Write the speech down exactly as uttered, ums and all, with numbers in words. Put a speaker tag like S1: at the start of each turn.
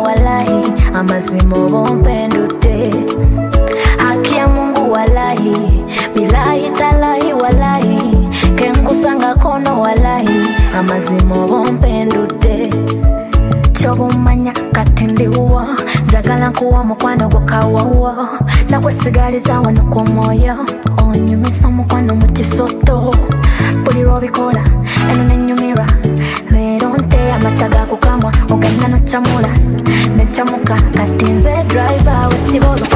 S1: kono walahi amazima obompendute haki ya Mungu walahi bilahi talahi walahi kenkusanga kono walahi amazima obompendute chobumanya katindi uwa jagala kuwa mukwano gukawawa nakwesigaliza wano ku moyo onyumisa mukwano mu kisoto buli lwobikola eno nenyumira leero nte amataga kukamwa ogenda nocamula necamuka kati nze driver wesibola